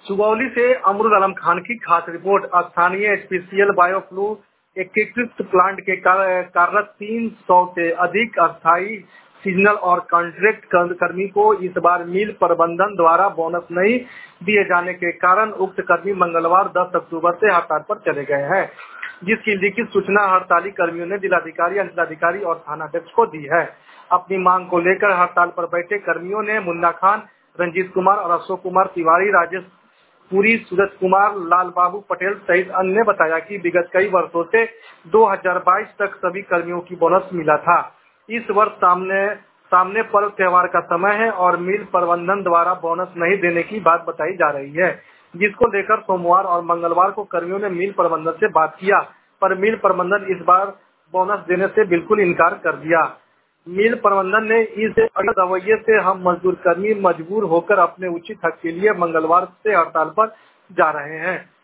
सुगौली से अमरुल आलम खान की खास रिपोर्ट। स्थानीय एचपीसीएल बायोफ्लू एकीकृत प्लांट के कार्यरत 300 से अधिक अस्थायी, सीजनल और कॉन्ट्रैक्ट कर्मी को इस बार मिल प्रबंधन द्वारा बोनस नहीं दिए जाने के कारण उक्त कर्मी मंगलवार 10 अक्टूबर से हड़ताल पर चले गए हैं, जिसकी लिखित सूचना हड़ताली कर्मियों ने जिलाधिकारी, अंचलाधिकारी और थानाध्यक्ष को दी है। अपनी मांग को लेकर हड़ताल पर बैठे कर्मियों ने मुन्ना खान, रंजीत कुमार और अशोक कुमार तिवारी, राजेश पुरी, सूरज कुमार, लाल बाबू पटेल सहित अन्य ने बताया कि विगत कई वर्षों से 2022 तक सभी कर्मियों की बोनस मिला था। इस वर्ष सामने पर्व त्योहार का समय है और मिल प्रबंधन द्वारा बोनस नहीं देने की बात बताई जा रही है, जिसको लेकर सोमवार और मंगलवार को कर्मियों ने मिल प्रबंधन से बात किया, पर मिल प्रबंधन इस बार बोनस देने से बिल्कुल इनकार कर दिया। मिल प्रबंधन ने इस रवैये से हम मजदूर कर्मी मजबूर होकर अपने उचित हक के लिए मंगलवार से हड़ताल पर जा रहे हैं।